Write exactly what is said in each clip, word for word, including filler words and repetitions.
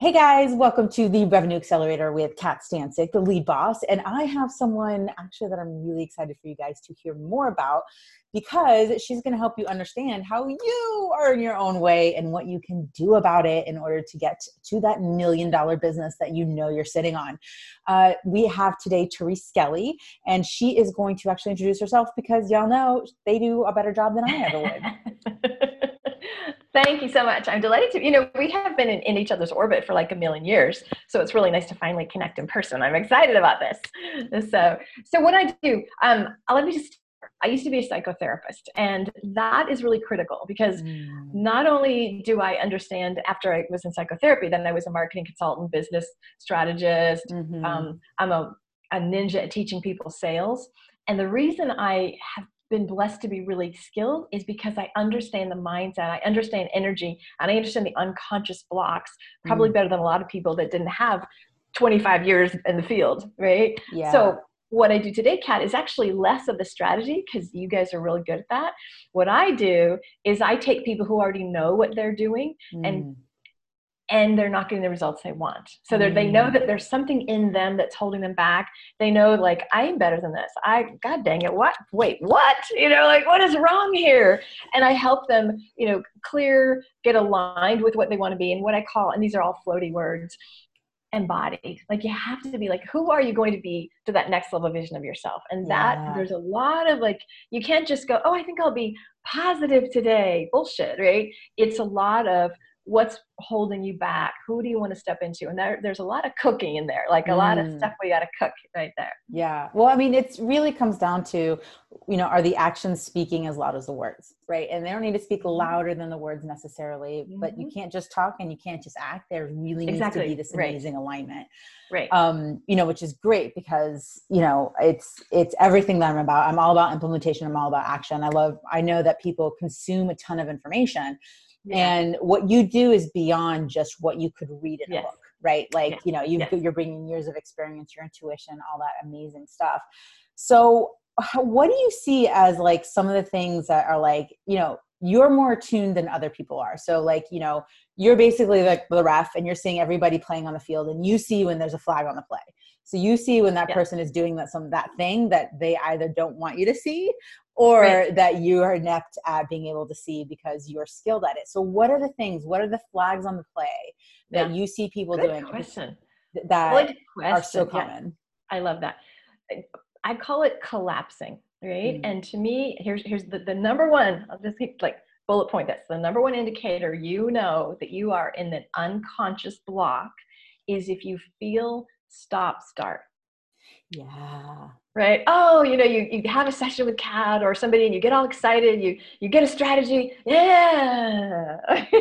Hey guys, welcome to the Revenue Accelerator with Kat Stancic, the lead boss. And I have someone actually that I'm really excited for you guys to hear more about because she's going to help you understand how you are in your own way and what you can do about it in order to get to that million dollar business that you know you're sitting on. Uh, we have today Therese Skelly, and she is going to actually introduce herself because y'all know they do a better job than I ever would. Thank you so much. I'm delighted to, you know, we have been in, in each other's orbit for like a million years. So it's really nice to finally connect in person. I'm excited about this. So, so what I do, um, let me just, I used to be a psychotherapist, and that is really critical because mm. not only do I understand after I was in psychotherapy, then I was a marketing consultant, business strategist. Mm-hmm. Um, I'm a, a ninja at teaching people sales. And the reason I have been blessed to be really skilled is because I understand the mindset, I understand energy, and I understand the unconscious blocks probably mm. better than a lot of people that didn't have twenty-five years in the field, right? Yeah. So what I do today, Kat, is actually less of the strategy because you guys are really good at that. What I do is I take people who already know what they're doing mm. and and they're not getting the results they want. So mm. they know that there's something in them that's holding them back. They know, like, I'm better than this. I, God dang it, what? Wait, what? You know, like, what is wrong here? And I help them, you know, clear, get aligned with what they want to be. And what I call, and these are all floaty words, embody. Like, you have to be like, who are you going to be to that next level vision of yourself? And that yeah. there's a lot of like, you can't just go, oh, I think I'll be positive today. Bullshit, right? It's a lot of, what's holding you back? Who do you want to step into? And there, there's a lot of cooking in there, like a mm. lot of stuff we got to cook right there. Yeah. Well, I mean, it really comes down to, you know, are the actions speaking as loud as the words, right? And they don't need to speak louder than the words necessarily, mm-hmm. but you can't just talk and you can't just act. There really needs exactly. to be this amazing right. alignment, right? Um, you know, which is great because, you know, it's, it's everything that I'm about. I'm all about implementation. I'm all about action. I love, I know that people consume a ton of information. Yeah. And what you do is beyond just what you could read in yes. a book, right? Like, yes. you know, you, yes. you're bringing years of experience, your intuition, all that amazing stuff. So how, what do you see as like some of the things that are like, you know, you're more attuned than other people are. So like, you know, you're basically like the ref and you're seeing everybody playing on the field and you see when there's a flag on the play. So you see when that yes. person is doing that, some, that thing that they either don't want you to see or right. that you are inept at being able to see because you're skilled at it. So what are the things, what are the flags on the play that yeah. you see people Good doing question. that Good question. are so common? Yeah. I love that. I call it collapsing, right? Mm. And to me, here's here's the, the number one, I'll just keep like bullet point this. The number one indicator you know that you are in the unconscious block is if you feel stop start. Yeah. Right. Oh, you know, you, you have a session with Kat or somebody and you get all excited, you, you get a strategy. Yeah.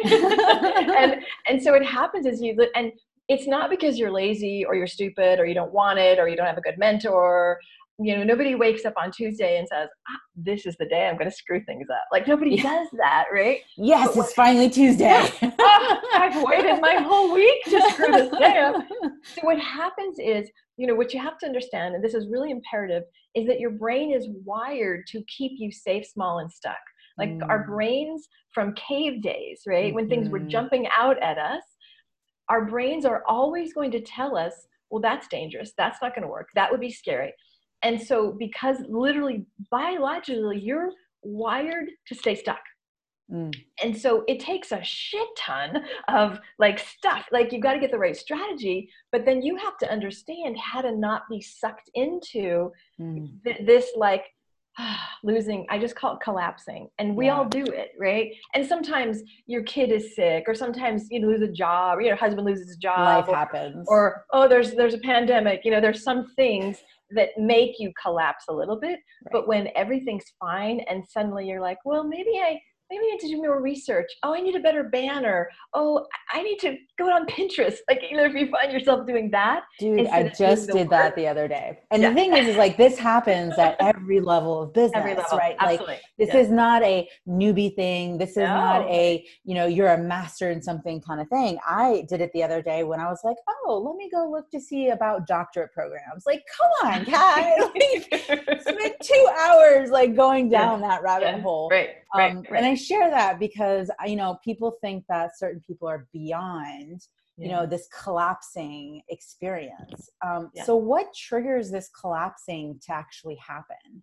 and, and so what happens is you, and it's not because you're lazy or you're stupid or you don't want it or you don't have a good mentor. You know, nobody wakes up on Tuesday and says, ah, this is the day I'm going to screw things up. Like nobody yeah. does that, right? Yes, but it's what, finally Tuesday. Yeah. Oh, I've waited my whole week to screw this day up. So what happens is, you know, what you have to understand, and this is really imperative, is that your brain is wired to keep you safe, small, and stuck. Like mm. our brains from cave days, right? Mm-hmm. When things were jumping out at us, our brains are always going to tell us, well, that's dangerous. That's not going to work. That would be scary. And so because literally biologically, you're wired to stay stuck. Mm. And so it takes a shit ton of like stuff, like you've got to get the right strategy, but then you have to understand how to not be sucked into mm. th- this like losing, I just call it collapsing. And we yeah. all do it, right? And sometimes your kid is sick, or sometimes you lose a job, or your husband loses a job. Life or, happens. Or, oh, there's there's a pandemic. You know, there's some things that make you collapse a little bit. Right. But when everything's fine and suddenly you're like, well, maybe I maybe I need to do more research. Oh, I need a better banner. Oh, I need to go on Pinterest. Like, you know, if you find yourself doing that. Dude, I just did that the other day. And yeah. the thing is, is like, this happens at every level of business, every level. right? Absolutely. Like, this yeah. is not a newbie thing. This is no. not a, you know, you're a master in something kind of thing. I did it the other day when I was like, oh, let me go look to see about doctorate programs. Like, come on, Kat. Like, spent two hours like going down yeah. that rabbit yeah. hole. Right. Um, right. Right. And I I share that because, you know, people think that certain people are beyond, you Yeah. know, this collapsing experience. Um, Yeah. So what triggers this collapsing to actually happen?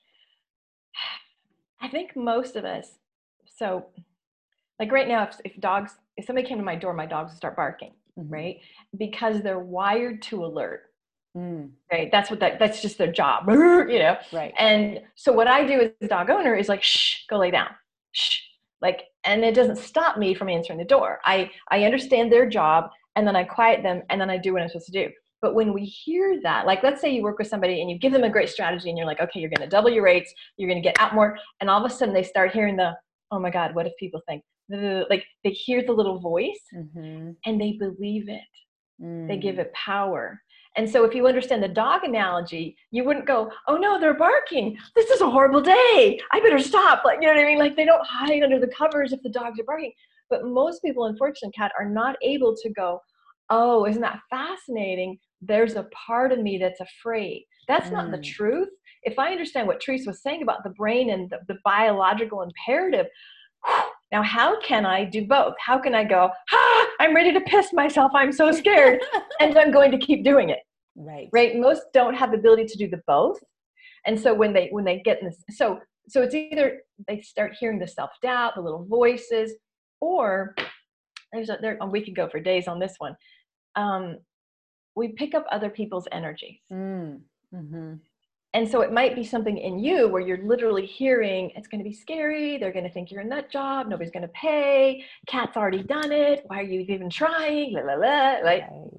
I think most of us, so like right now, if, if dogs, if somebody came to my door, my dogs would start barking, Mm-hmm. right? Because they're wired to alert. Mm. Right. That's what that, that's just their job, you know? Right. And so what I do as a dog owner is like, shh, go lay down. Shh. Like, and it doesn't stop me from answering the door. I, I understand their job, and then I quiet them, and then I do what I'm supposed to do. But when we hear that, like, let's say you work with somebody and you give them a great strategy and you're like, okay, you're going to double your rates. You're going to get out more. And all of a sudden they start hearing the, oh my God, what if people think, like they hear the little voice, mm-hmm. and they believe it. Mm. They give it power. And so if you understand the dog analogy, you wouldn't go, oh no, they're barking. This is a horrible day. I better stop. Like, you know what I mean? Like, they don't hide under the covers if the dogs are barking. But most people, unfortunately, Kat, are not able to go, oh, isn't that fascinating? There's a part of me that's afraid. That's mm. not the truth. If I understand what Teresa was saying about the brain and the, the biological imperative, now how can I do both? How can I go, ah, I'm ready to piss myself, I'm so scared, and I'm going to keep doing it? Right. Right. Most don't have the ability to do the both. And so when they when they get in this, so so it's either they start hearing the self-doubt, the little voices, or there's a there we could go for days on this one. Um, we pick up other people's energies. Mm. Mm-hmm. And so it might be something in you where you're literally hearing, it's going to be scary. They're going to think you're a nut job. Nobody's going to pay. Kat's already done it. Why are you even trying? La, la, la, right? right.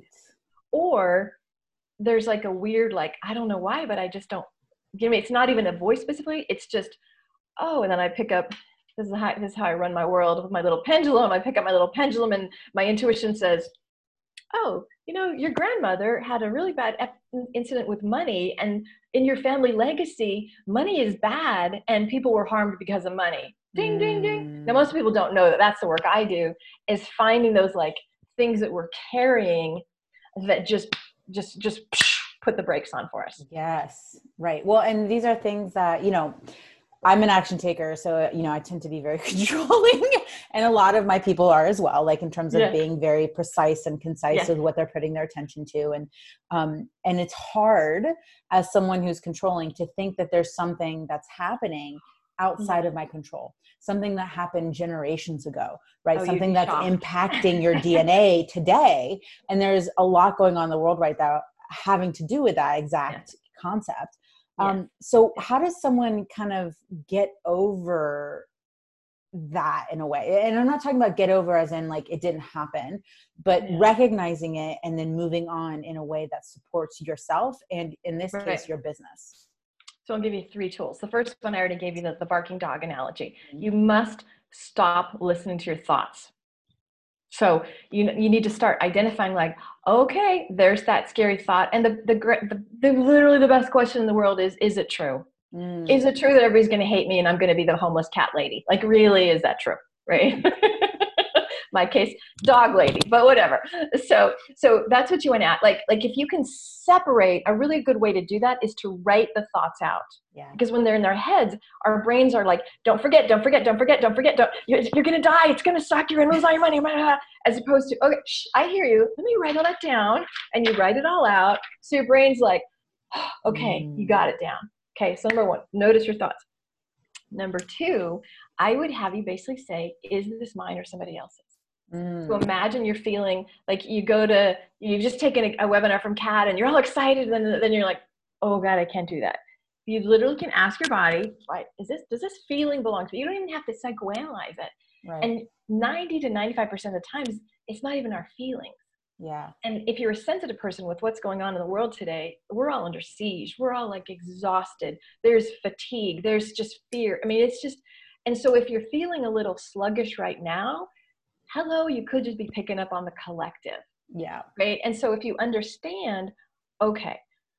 Or there's like a weird, like, I don't know why, but I just don't, you know, it's not even a voice specifically. It's just, oh, and then I pick up, this is how, this is how I run my world with my little pendulum. I pick up my little pendulum and my intuition says, oh, you know, your grandmother had a really bad incident with money, and in your family legacy, money is bad and people were harmed because of money. Ding, mm. ding, ding. Now, most people don't know that that's the work I do, is finding those like things that we're carrying that just, just, just put the brakes on for us. Yes. Right. Well, and these are things that, you know, I'm an action taker, so, you know, I tend to be very controlling, and a lot of my people are as well, like in terms of yeah. being very precise and concise yeah. with what they're putting their attention to. And, um, and it's hard as someone who's controlling to think that there's something that's happening outside yeah. of my control, something that happened generations ago, right? Oh, something that's shocked. impacting your D N A today. And there's a lot going on in the world right now having to do with that exact yeah. concept. Um, yeah. So how does someone kind of get over that in a way? And I'm not talking about get over as in like it didn't happen, but yeah. recognizing it and then moving on in a way that supports yourself and, in this right. case, your business. So I'll give you three tools. The first one, I already gave you the, the barking dog analogy. Mm-hmm. You must stop listening to your thoughts. So you you need to start identifying like, okay, there's that scary thought. And the the, the, the literally the best question in the world is, is it true? Mm. Is it true that everybody's going to hate me and I'm going to be the homeless cat lady? Like, really, is that true? Right? My case, dog lady, but whatever. So, so that's what you want to add. Like, like if you can separate, a really good way to do that is to write the thoughts out. Yeah. Because when they're in their heads, our brains are like, don't forget, don't forget, don't forget, don't forget, don't, you're, you're going to die. It's going to suck. You're going to lose all your money. As opposed to, okay, shh, I hear you. Let me write all that down. And you write it all out. So your brain's like, oh, okay, mm. you got it down. Okay. So number one, notice your thoughts. Number two, I would have you basically say, is this mine or somebody else's? Mm. So imagine you're feeling like you go to, you've just taken a, a webinar from Kat and you're all excited. And then, then you're like, oh God, I can't do that. You literally can ask your body, right, is this, does this feeling belong to me? You don't even have to psychoanalyze it. Right. And ninety to ninety-five percent of the times, it's not even our feelings. Yeah. And if you're a sensitive person with what's going on in the world today, we're all under siege. We're all like exhausted. There's fatigue. There's just fear. I mean, it's just, and so if you're feeling a little sluggish right now, hello, you could just be picking up on the collective. Yeah. Right. And so if you understand, okay,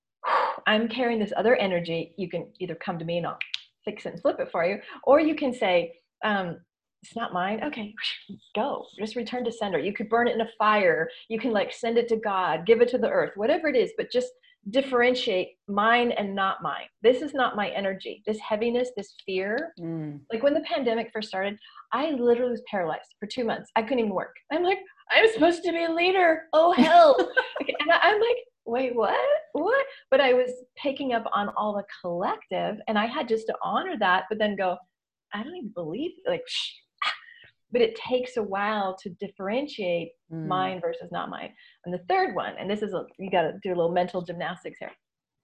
I'm carrying this other energy, you can either come to me and I'll fix it and flip it for you, or you can say, um, it's not mine. Okay, go. Just return to sender. You could burn it in a fire. You can like send it to God, give it to the earth, whatever it is, but just differentiate mine and not mine. This is not my energy. This heaviness, this fear. Mm. Like when the pandemic first started, I literally was paralyzed for two months. I couldn't even work. I'm like, I'm supposed to be a leader. Oh, hell. And I, I'm like, wait, what? What? But I was picking up on all the collective, and I had just to honor that, but then go, I don't even believe, like, shh. But it takes a while to differentiate mm. mine versus not mine. And the third one, and this is, a, you got to do a little mental gymnastics here.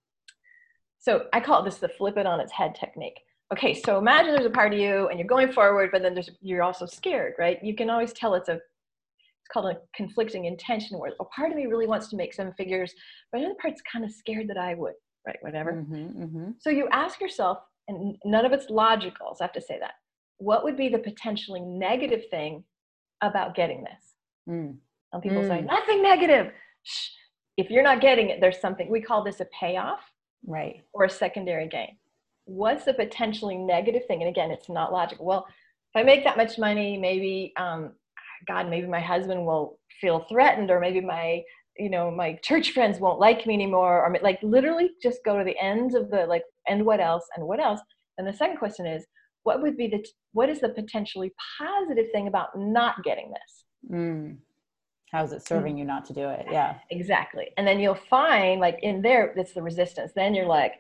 So I call this the flip it on its head technique. Okay, so imagine there's a part of you and you're going forward, but then there's, you're also scared, right? You can always tell it's a, it's called a conflicting intention, where a part of me really wants to make seven figures, but another part's kind of scared that I would, right? Whatever. Mm-hmm, mm-hmm. So you ask yourself, and none of it's logical, so I have to say that. What would be the potentially negative thing about getting this? Mm. Some people mm. say, nothing negative. Shh. If you're not getting it, there's something. We call this a payoff, right? Or a secondary gain. What's the potentially negative thing? And again, it's not logical. Well, if I make that much money, maybe, um, God, maybe my husband will feel threatened, or maybe my, you know, my church friends won't like me anymore, or like literally just go to the ends of the, like, and what else, and what else? And the second question is, what would be the, what is the potentially positive thing about not getting this? Mm. How is it serving mm. you not to do it? Yeah, exactly. And then you'll find, like, in there, that's the resistance. Then you're like,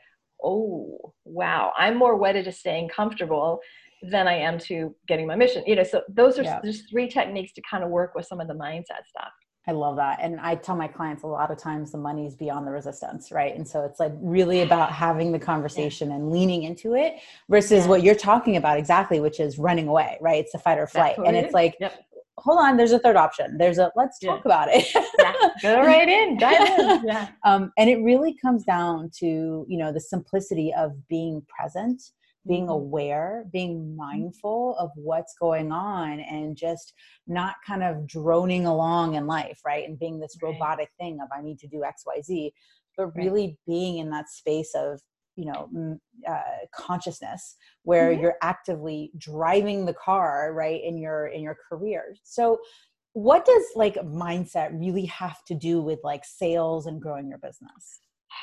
oh, wow, I'm more wedded to staying comfortable than I am to getting my mission. You know, so those are yeah. just three techniques to kind of work with some of the mindset stuff. I love that. And I tell my clients a lot of times the money's beyond the resistance, right? And so it's like really about having the conversation yeah. and leaning into it versus yeah. what you're talking about exactly, which is running away, right? It's a fight or flight. And it's like, yep. hold on, there's a third option. There's a, let's talk yeah. about it. yeah. Go right in, dive in. Yeah. Um, and it really comes down to, you know, the simplicity of being present, being mm-hmm. aware, being mindful of what's going on, and just not kind of droning along in life, right? And being this right. robotic thing of I need to do X, Y, Z, but really right. being in that space of, you know, uh, consciousness where mm-hmm. you're actively driving the car, right? In your, in your career. So what does like mindset really have to do with like sales and growing your business?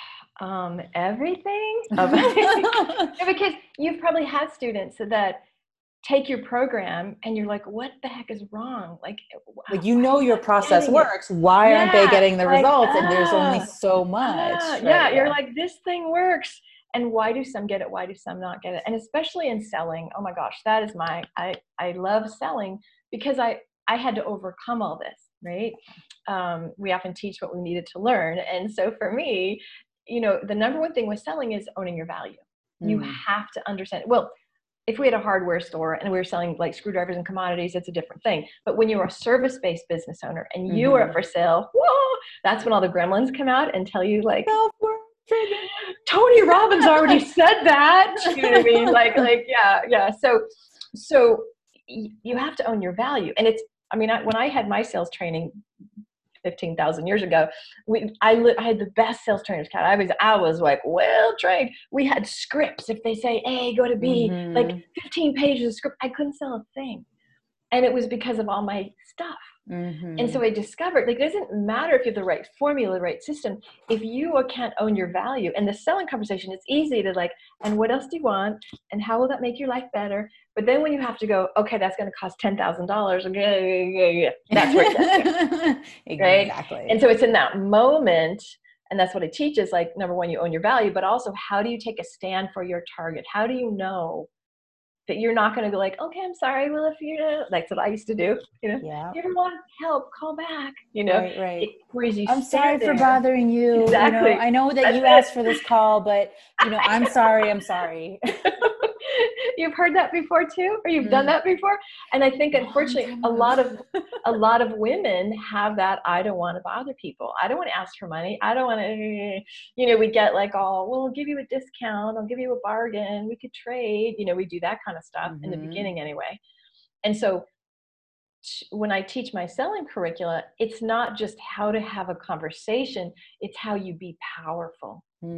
Um, everything. Because you've probably had students that take your program and you're like, what the heck is wrong? Like, like you know your process works. Why yeah, aren't they getting the like, results? Uh, and there's only so much. Uh, right? Yeah, you're like, this thing works. And why do some get it? Why do some not get it? And especially in selling, oh my gosh, that is my, I, I love selling because I, I had to overcome all this, right? Um, we often teach what we needed to learn. And so for me, you know, the number one thing with selling is owning your value. Mm. You have to understand. Well, if we had a hardware store and we were selling like screwdrivers and commodities, it's a different thing. But when you're a service-based business owner and you mm-hmm. are for sale, whoa, that's when all the gremlins come out and tell you like, Tony Robbins already said that. You know what I mean? Like, like, yeah, yeah. So, so you have to own your value. And it's, I mean, I, when I had my sales training fifteen thousand years ago, we, I, li- I had the best sales trainers. Kat. I was, I was like well trained. We had scripts. If they say A, go to B, mm-hmm. like fifteen pages of script, I couldn't sell a thing. And it was because of all my stuff. Mm-hmm. And so I discovered, like, it doesn't matter if you have the right formula, the right system, if you can't own your value. And the selling conversation, it's easy to like, and what else do you want? And how will that make your life better? But then when you have to go, okay, that's going to cost ten thousand dollars. Yeah, yeah, yeah, that's where it gets you, right? Exactly. And so it's in that moment. And that's what it teaches. Like, number one, you own your value, but also how do you take a stand for your target? How do you know that you're not going to be like, okay, I'm sorry. Well, if you know, that's what I used to do. You know, yeah. If you ever want help, call back. You know, right, right. It, whereas you I'm sorry there. for bothering you. Exactly. You know, I know that that's you it. asked for this call, but you know, I'm sorry. I'm sorry. You've heard that before too, or you've mm. done that before. And I think, unfortunately, a lot of a lot of women have that. I don't want to bother people. I don't want to ask for money. I don't want to. You know, we get like, oh, well, I'll give you a discount. I'll give you a bargain. We could trade. You know, we do that kind of stuff mm-hmm. in the beginning anyway. And so when I teach my selling curricula, it's not just how to have a conversation. It's how you be powerful. Mm.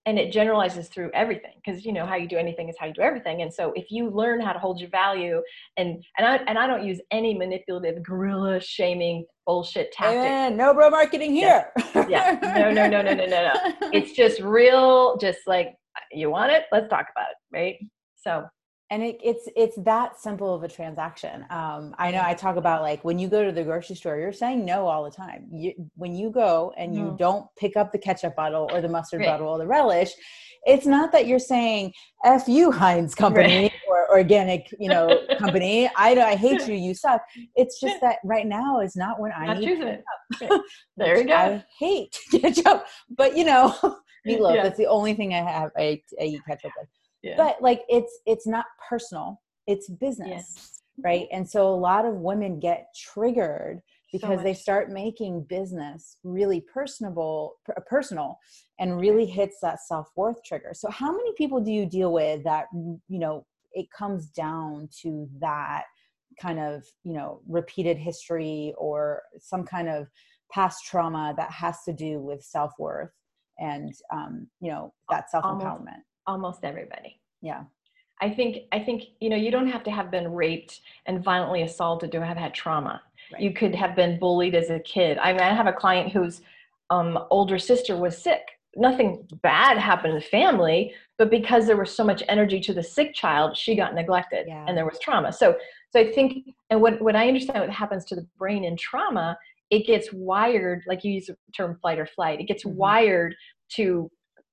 and it generalizes through everything, because you know how you do anything is how you do everything. And so if you learn how to hold your value, and and I and I don't use any manipulative guerrilla shaming bullshit tactics. Amen. No bro marketing here. Yeah. yeah. No, no, no, no, no, no, no. It's just real, just like, you want it, let's talk about it, right? So and it, it's it's that simple of a transaction. Um, I know I talk about, like, when you go to the grocery store, you're saying no all the time. You, when you go and you mm. don't pick up the ketchup bottle or the mustard right. bottle or the relish, it's not that you're saying F you, Heinz company right. or organic, you know, company. I I hate you, you suck. It's just that right now is not when I not need ketchup. Right. There you go. I hate ketchup, but you know, meatloaf. Yeah. That's the only thing I have. I, I eat ketchup with. Yeah. But like, it's, it's not personal, it's business. Yes. Right. And so a lot of women get triggered because so they start making business really personable, personal, and really hits that self-worth trigger. So how many people do you deal with that, you know, it comes down to that kind of, you know, repeated history or some kind of past trauma that has to do with self-worth and, um, you know, that self-empowerment? Almost everybody. Yeah. I think, I think, you know, you don't have to have been raped and violently assaulted to have had trauma. Right. You could have been bullied as a kid. I mean, I have a client whose um, older sister was sick. Nothing bad happened in the family, but because there was so much energy to the sick child, she got neglected yeah. and there was trauma. So, so I think, and what, what I understand what happens to the brain in trauma, it gets wired, like you use the term flight or flight, it gets mm-hmm. wired to,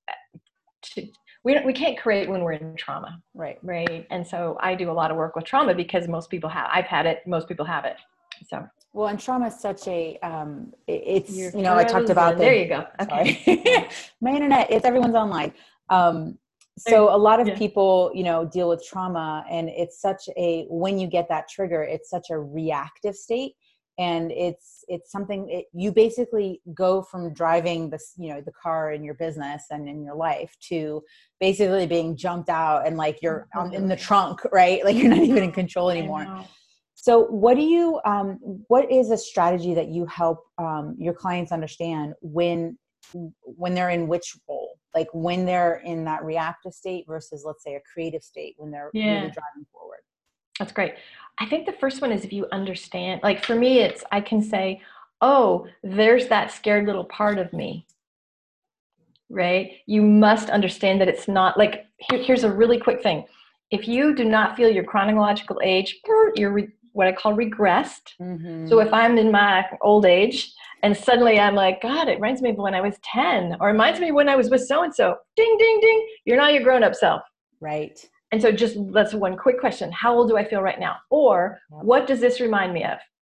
to, We don't, we can't create when we're in trauma. Right. Right. And so I do a lot of work with trauma because most people have, I've had it, most people have it. So. Well, and trauma is such a, um, it's, You're you know, I talked about the, there you go. Okay. My internet, it's everyone's online. Um, so a lot of yeah. people, you know, deal with trauma, and it's such a, when you get that trigger, it's such a reactive state. And it's, it's something it, you basically go from driving this, you know, the car in your business and in your life to basically being jumped out and like you're on, in the trunk, right? Like you're not even in control anymore. So what do you, um, what is a strategy that you help um, your clients understand when, when they're in which role, like when they're in that reactive state versus, let's say, a creative state when they're yeah. really driving forward? That's great. I think the first one is if you understand, like for me, it's, I can say, oh, there's that scared little part of me, right? You must understand that it's not like, here, here's a really quick thing. If you do not feel your chronological age, you're re, what I call regressed. Mm-hmm. So if I'm in my old age and suddenly I'm like, God, it reminds me of when I was ten, or it reminds me when I was with so-and-so, ding, ding, ding, you're not your grown-up self. Right. And so just, that's one quick question. How old do I feel right now? Or yep. what does this remind me of?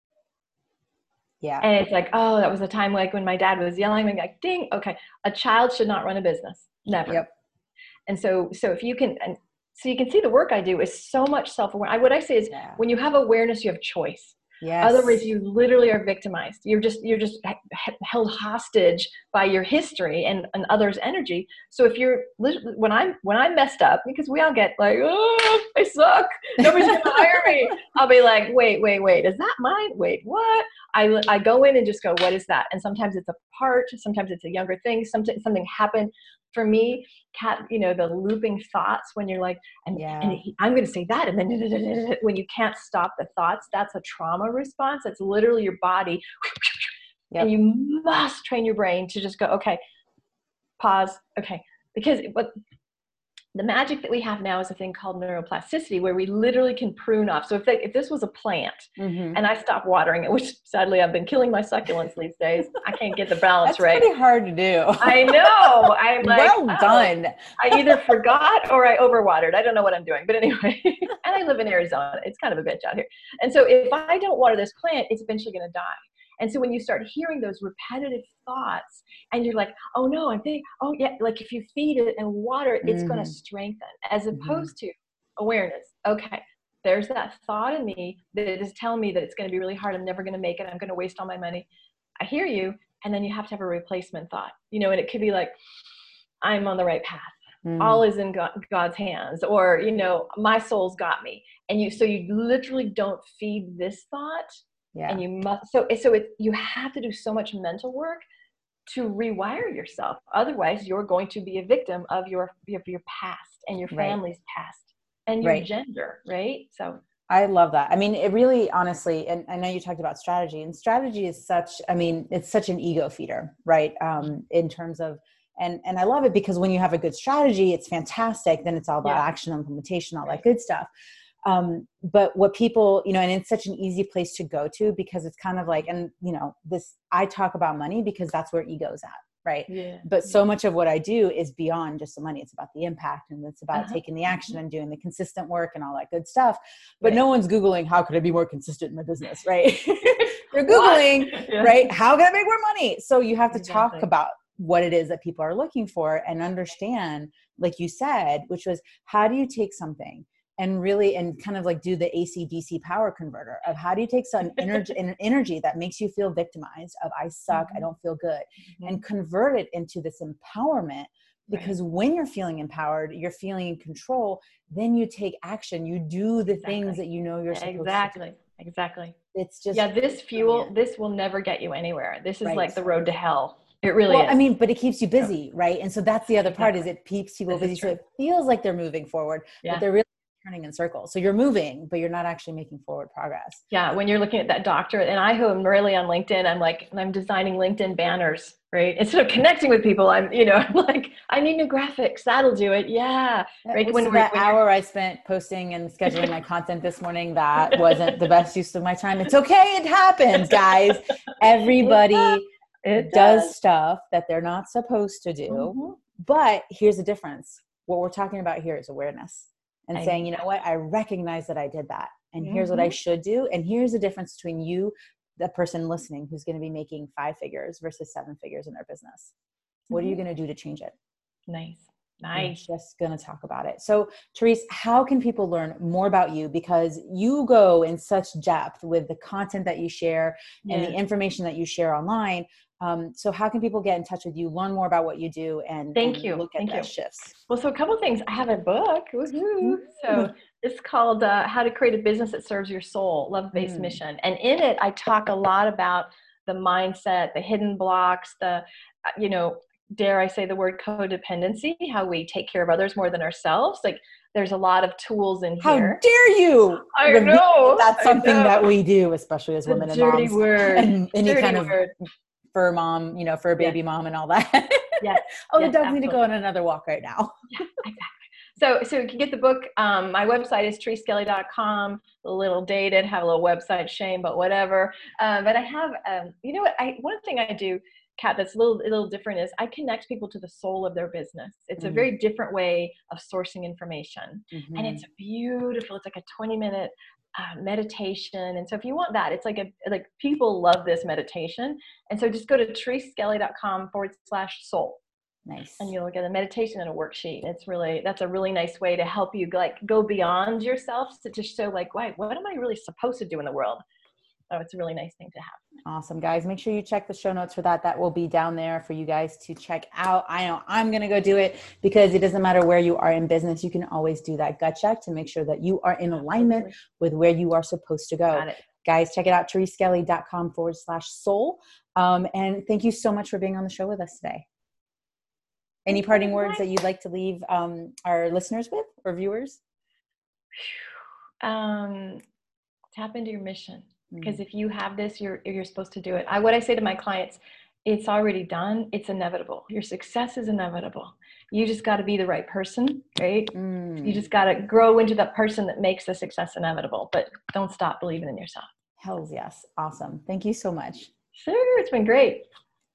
Yeah. And it's like, oh, that was a time like when my dad was yelling, and like, ding, okay. A child should not run a business. Never. Yep. And so, so if you can, and so you can see the work I do is so much self-awareness. What I say is yeah. when you have awareness, you have choice. Yes. Otherwise, you literally are victimized. You're just you're just held hostage by your history and, and others' energy. So if you're when I'm when I'm messed up, because we all get like, oh, I suck. Nobody's gonna hire me. I'll be like, wait, wait, wait. Is that mine? Wait, what? I I go in and just go, what is that? And sometimes it's a part. Sometimes it's a younger thing. Something something happened. For me, cat, you know, the looping thoughts when you're like, and, yeah. and he, I'm going to say that. And then when you can't stop the thoughts, that's a trauma response. That's literally your body. Yep. And you must train your brain to just go, okay, pause. Okay. Because what the magic that we have now is a thing called neuroplasticity, where we literally can prune off. So if they, if this was a plant mm-hmm. and I stop watering it, which sadly I've been killing my succulents these days, I can't get the balance That's right. It's pretty hard to do. I know. I'm like, well oh, done. I either forgot or I overwatered. I don't know what I'm doing, but anyway, and I live in Arizona. It's kind of a bitch out here. And so if I don't water this plant, it's eventually going to die. And so when you start hearing those repetitive thoughts and you're like, oh no, I'm thinking, oh yeah, like if you feed it and water it, it's mm-hmm. going to strengthen, as opposed mm-hmm. to awareness. Okay, there's that thought in me that is telling me that it's going to be really hard. I'm never going to make it. I'm going to waste all my money. I hear you. And then you have to have a replacement thought, you know, and it could be like, I'm on the right path. Mm. All is in God, God's hands, or, you know, my soul's got me. And you, so you literally don't feed this thought. Yeah. And you must, so, so it, you have to do so much mental work to rewire yourself. Otherwise, you're going to be a victim of your of your past and your family's right. past and your right. gender, right? So I love that. I mean, it really, honestly, and I know you talked about strategy, and strategy is such, I mean, it's such an ego feeder, right? Um, in terms of, and, and I love it because when you have a good strategy, it's fantastic. Then it's all about yeah. action, implementation, all that good stuff. Um, but what people, you know, and it's such an easy place to go to because it's kind of like, and you know, this, I talk about money because that's where ego's at. Right. Yeah. But so much of what I do is beyond just the money. It's about the impact and it's about uh-huh. taking the action and doing the consistent work and all that good stuff. But right. no one's Googling, how could I be more consistent in my business? Right. They're Googling, yeah. right. How can I make more money? So you have to exactly. talk about what it is that people are looking for and understand, like you said, which was, how do you take something and really, and kind of like do the A C D C power converter of how do you take some energy, an energy that makes you feel victimized of I suck, mm-hmm. I don't feel good, mm-hmm. and convert it into this empowerment. Because right. when you're feeling empowered, you're feeling in control, then you take action. You do the exactly. things that you know you're supposed exactly. to do. Exactly. It's just, yeah, this fuel, yeah. this will never get you anywhere. This is right. like the road to hell. It really well, is. I mean, but it keeps you busy, right? And so that's the other part exactly. is it keeps people busy. So it feels like they're moving forward, yeah. but they're really turning in circles. So you're moving, but you're not actually making forward progress. Yeah. When you're looking at that doctor, and I who am really on LinkedIn, I'm like, I'm designing LinkedIn banners, right? Instead of connecting with people, I'm, you know, I'm like, I need new graphics. That'll do it. Yeah. Right. When, so that when hour I spent posting and scheduling my content this morning, that wasn't the best use of my time. It's okay. It happens, guys. Everybody it it does. does stuff that they're not supposed to do. Mm-hmm. But here's the difference. What we're talking about here is awareness. And I saying, you know what, I recognize that I did that. And mm-hmm. here's what I should do. And here's the difference between you, the person listening, who's going to be making five figures versus seven figures in their business. What mm-hmm. are you going to do to change it? Nice. Nice. We're just going to talk about it. So Therese, how can people learn more about you? Because you go in such depth with the content that you share and yeah. the information that you share online. Um, so how can people get in touch with you, learn more about what you do, and, Thank and you. look at Thank the you. shifts? Well, so a couple of things. I have a book. Woo-hoo. So it's called uh, How to Create a Business That Serves Your Soul, Love-Based mm. Mission. And in it, I talk a lot about the mindset, the hidden blocks, the, you know, dare I say the word codependency, how we take care of others more than ourselves. Like there's a lot of tools in How here. How dare you? I know. That's something know. that we do, especially as the women and dirty moms. Word. And any dirty kind of word. fur mom, you know, fur baby yes. mom and all that. Yes. oh, yes, the dogs absolutely. need to go on another walk right now. Yeah, exactly. So, so you can get the book. Um, my website is therese skelly dot com. A little dated, have a little website shame, but whatever. Um, but I have, um, you know what? I one thing I do, Kat, that's a little, a little different is I connect people to the soul of their business. It's mm-hmm. a very different way of sourcing information, mm-hmm. and it's beautiful. It's like a twenty minute uh, meditation, and so if you want that, it's like a like people love this meditation, and so just go to therese skelly dot com forward slash soul. Nice. And you'll get a meditation and a worksheet. It's really, that's a really nice way to help you like go beyond yourself to just show like, wait, what am I really supposed to do in the world? So it's a really nice thing to have. Awesome, guys. Make sure you check the show notes for that. That will be down there for you guys to check out. I know I'm going to go do it because it doesn't matter where you are in business. You can always do that gut check to make sure that you are in alignment Absolutely. With where you are supposed to go. Got it. Guys, check it out, therese skelly dot com forward slash soul. Um, and thank you so much for being on the show with us today. Any parting words that you'd like to leave um, our listeners with or viewers? Um, tap into your mission, because mm. if you have this, you're you're supposed to do it. I what I say to my clients, it's already done. It's inevitable. Your success is inevitable. You just got to be the right person, right? Mm. You just got to grow into that person that makes the success inevitable. But don't stop believing in yourself. Hells yes. Awesome. Thank you so much. Sure. It's been great.